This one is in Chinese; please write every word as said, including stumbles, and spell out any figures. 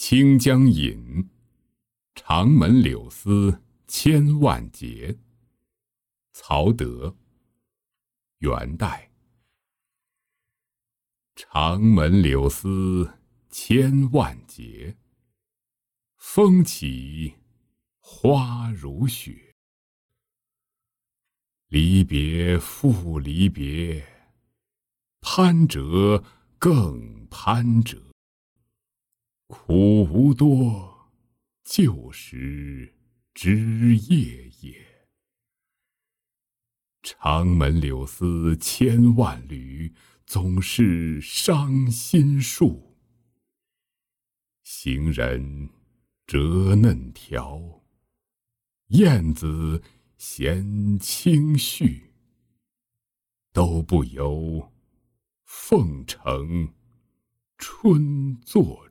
清江引，长门柳丝千万结。曹德，元代。长门柳丝千万结，风起花如雪。离别复离别，攀折更攀折。苦无多，旧时知夜夜。长门柳丝千万缕，总是伤心树。行人折嫩条，燕子衔青絮。都不由凤城春作